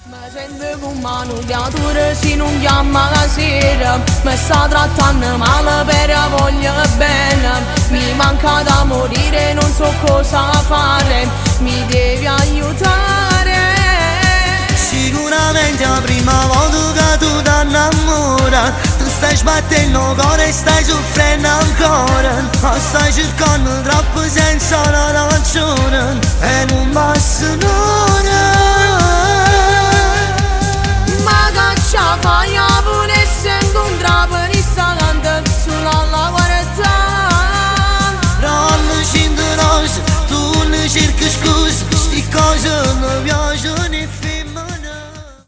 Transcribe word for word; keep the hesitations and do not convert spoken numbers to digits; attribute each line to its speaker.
Speaker 1: Mi sento come una nugliatura se non chiama la sera. Mi sta trattando male per voglio bene. Mi manca da morire, non so cosa fare. Mi devi aiutare.
Speaker 2: Sicuramente è la prima volta che tu ti innamori. Tu stai sbattendo il cuore e stai soffrendo ancora. Ma stai cercando troppo senza una ragione. E non basta un'ora.